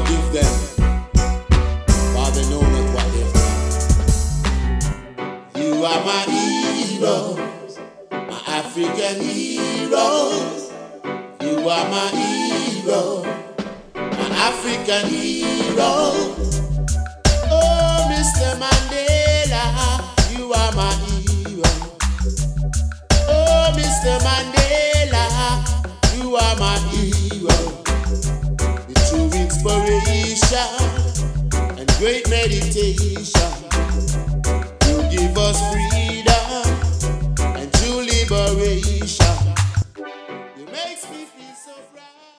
forgive them, for they know not what they've done. You are my heroes, my African heroes. You are my hero, my African hero. Oh, Mr. Mandela, you are my hero. Oh, Mr. Mandela, you are my hero. The true inspiration and great meditation. You give us freedom.